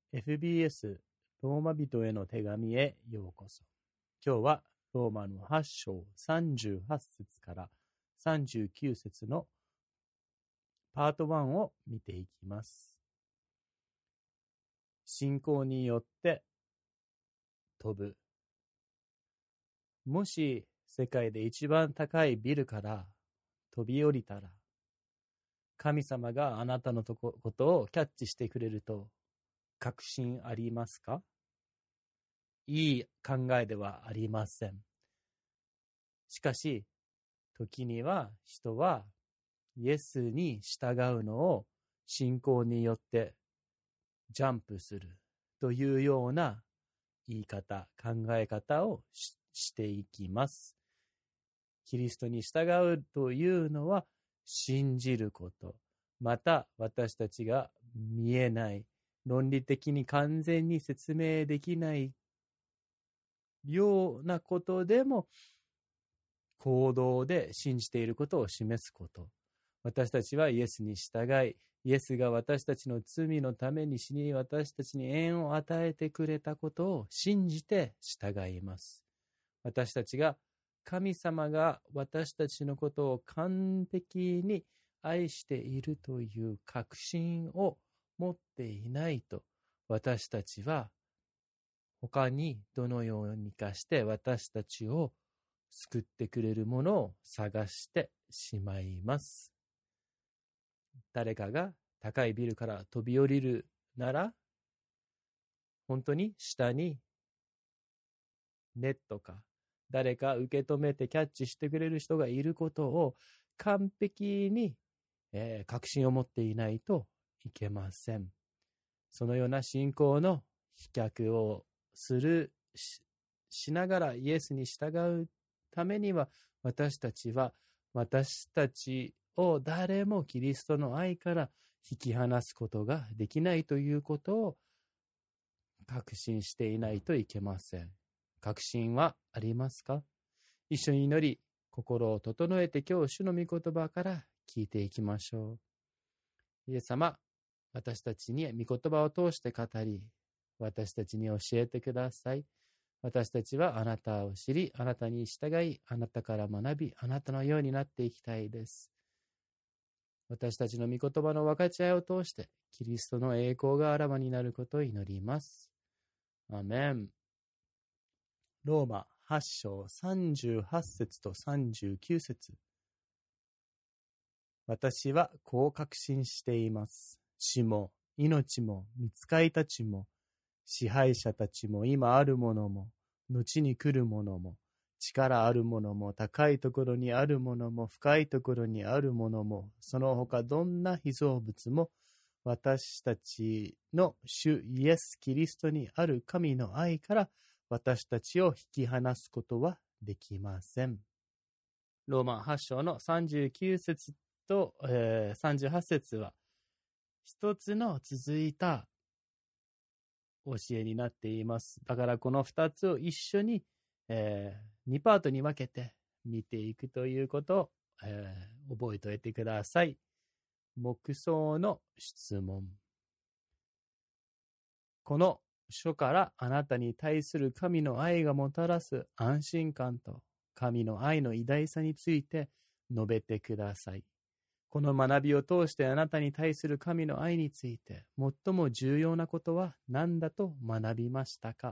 FBS ローマ人への手紙へようこそ。今日はローマの8章38節から39節のパート1を見ていきます。信仰によって飛ぶ。もし世界で一番高いビルから飛び降りたら、神様があなたのことをキャッチしてくれると確信ありますか？いい考えではありません。しかし、時には人はイエスに従うのを信仰によってジャンプするというような言い方、考え方をしていきます。キリストに従うというのは信じること、また私たちが見えない、論理的に完全に説明できないようなことでも行動で信じていることを示すこと。私たちはイエスに従い、イエスが私たちの罪のために死に、私たちに縁を与えてくれたことを信じて従います。私たちが神様が私たちのことを完璧に愛しているという確信を持っていないと、私たちは他にどのようにかして私たちを救ってくれるものを探してしまいます。誰かが高いビルから飛び降りるなら、本当に下にネットか誰か受け止めてキャッチしてくれる人がいることを完璧に、確信を持っていないといけません。そのような信仰の飛脚をしながらイエスに従うためには、私たちを誰もキリストの愛から引き離すことができないということを確信していないといけません。確信はありますか？一緒に祈り、心を整えて今日主の御言葉から聞いていきましょう。イエス様、私たちに御言葉を通して語り、私たちに教えてください。私たちはあなたを知り、あなたに従い、あなたから学び、あなたのようになっていきたいです。私たちの御言葉の分かち合いを通して、キリストの栄光があらわになることを祈ります。アメン。ローマ8章38節と39節。私はこう確信しています。死も命も御使いたちも支配者たちも今あるものも後に来るものも力あるものも高いところにあるものも深いところにあるものもその他どんな被造物も私たちの主イエス・キリストにある神の愛から私たちを引き離すことはできません。ローマ8章の39節と、38節は一つの続いた教えになっています。だからこの2つを一緒に、2パートに分けて見ていくということを、覚えておいてください。黙想の質問。この書からあなたに対する神の愛がもたらす安心感と神の愛の偉大さについて述べてください。この学びを通してあなたに対する神の愛について最も重要なことは何だと学びましたか？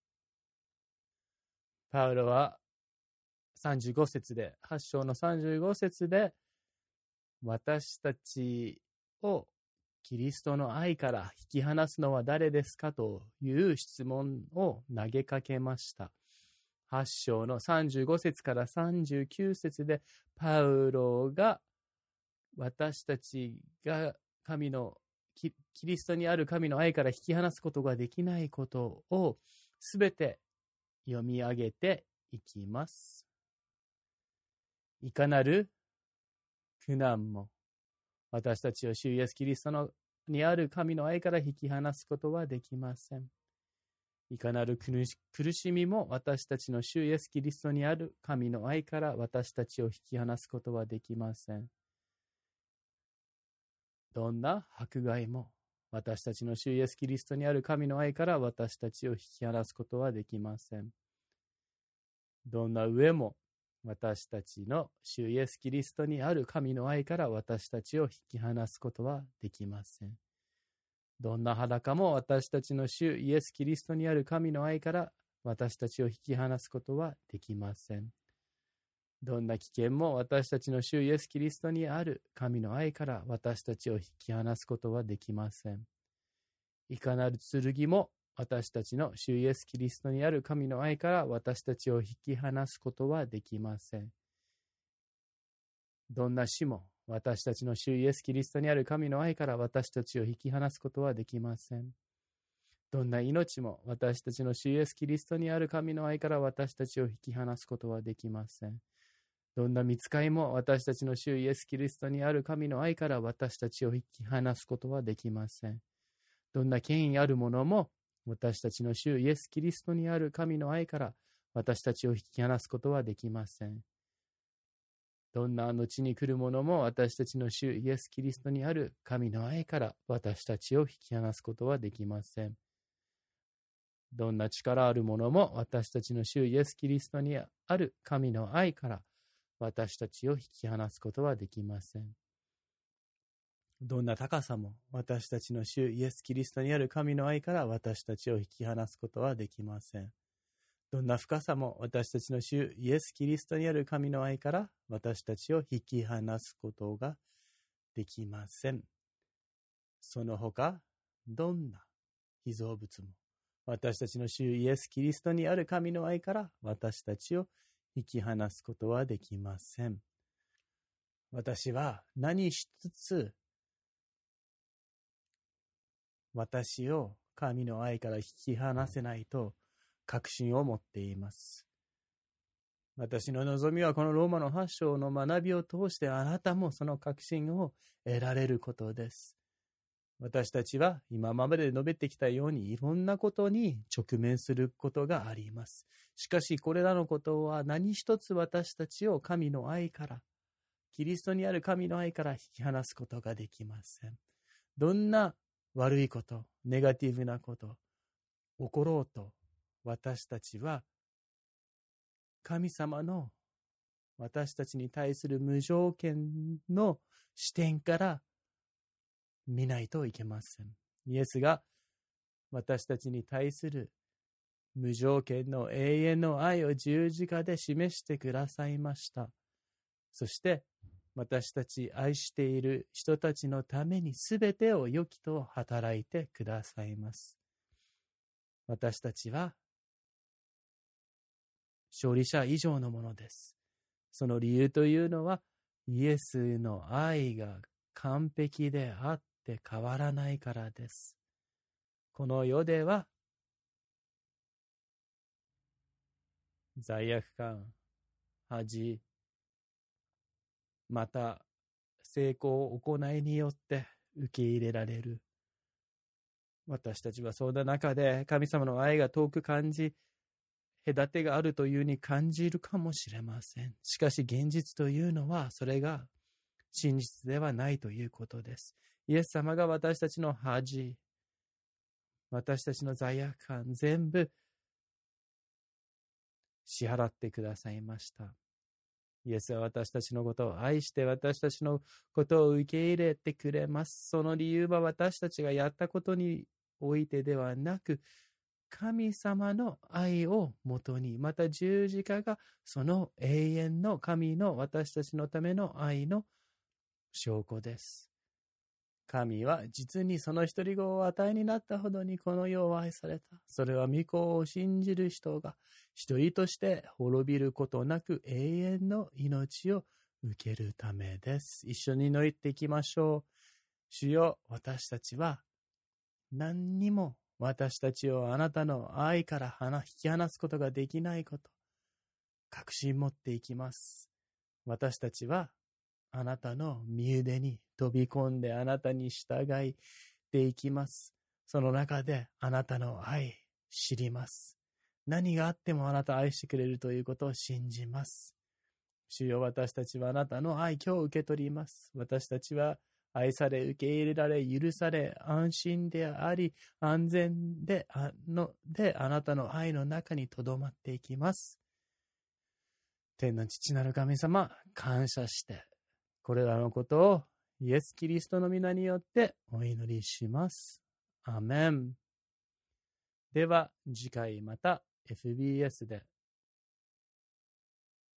パウロは35節で、8章の35節で、私たちをキリストの愛から引き離すのは誰ですかという質問を投げかけました。8章の35節から39節で、パウロが私たちがキリストにある神の愛から引き離すことができないことをすべて読み上げていきます。いかなる苦難も私たちを主イエスキリストにある神の愛から引き離すことはできません。いかなる苦しみも私たちの主イエスキリストにある神の愛から私たちを引き離すことはできません。どんな迫害も私たちの主イエス・キリストにある神の愛から私たちを引き離すことはできません。どんな上も私たちの主イエス・キリストにある神の愛から私たちを引き離すことはできません。どんな裸も私たちの主イエス・キリストにある神の愛から私たちを引き離すことはできません。どんな危険も私たちの主イエス・キリストにある神の愛から私たちを引き離すことはできません。いかなる剣も私たちの主イエス・キリストにある神の愛から私たちを引き離すことはできません。どんな死も私たちの主イエス・キリストにある神の愛から私たちを引き離すことはできません。どんな命も私たちの主イエス・キリストにある神の愛から私たちを引き離すことはできません。どんな御使いも私たちの主イエス・キリストにある神の愛から私たちを引き離すことはできません。どんな権威あるものも私たちの主イエス・キリストにある神の愛から私たちを引き離すことはできません。どんな後に来るものも私たちの主イエス・キリストにある神の愛から私たちを引き離すことはできません。どんな力あるものも私たちの主イエス・キリストにある神の愛から私たちを引き離すことはできません。どんな高さも私たちの主イエス・キリストにある神の愛から私たちを引き離すことはできません。どんな深さも私たちの主イエス・キリストにある神の愛から私たちを引き離すことができません。その他、どんな被造物も私たちの主イエス・キリストにある神の愛から私たちを引き離すことはできません。私は何一つ私を神の愛から引き離せないと確信を持っています。私の望みはこのローマの8章の学びを通してあなたもその確信を得られることです。私たちは今まで述べてきたようにいろんなことに直面することがあります。しかしこれらのことは何一つ私たちを神の愛から、キリストにある神の愛から引き離すことができません。どんな悪いこと、ネガティブなこと、起ころうと、私たちは神様の私たちに対する無条件の視点から見ないといけません。イエスが私たちに対する無条件の永遠の愛を十字架で示してくださいました。そして私たち愛している人たちのために全てを良きと働いてくださいます。私たちは勝利者以上のものです。その理由というのはイエスの愛が完璧であって変わらないからです。この世では罪悪感、恥、また成功行いによって受け入れられる。私たちはそんな中で神様の愛が遠く感じ、隔てがあるというに感じるかもしれません。しかし現実というのはそれが真実ではないということです。イエス様が私たちの恥、私たちの罪悪感全部支払ってくださいました。イエスは私たちのことを愛して私たちのことを受け入れてくれます。その理由は私たちがやったことにおいてではなく、神様の愛をもとに、また十字架がその永遠の神の私たちのための愛の証拠です。神は実にその一人子を与えになったほどにこの世を愛された。それは御子を信じる人が一人として滅びることなく永遠の命を受けるためです。一緒に祈っていきましょう。主よ、私たちは何にも私たちをあなたの愛から引き離すことができないこと、確信持っていきます。私たちはあなたの身腕に飛び込んであなたに従いていきます。その中であなたの愛知ります。何があってもあなた愛してくれるということを信じます。主よ、私たちはあなたの愛今日受け取ります。私たちは愛され、受け入れられ、許され、安心であり、安全であなたの愛の中に留まっていきます。天の父なる神様、感謝して、これらのことをイエス・キリストの皆によってお祈りします。アメン。では、次回また FBS で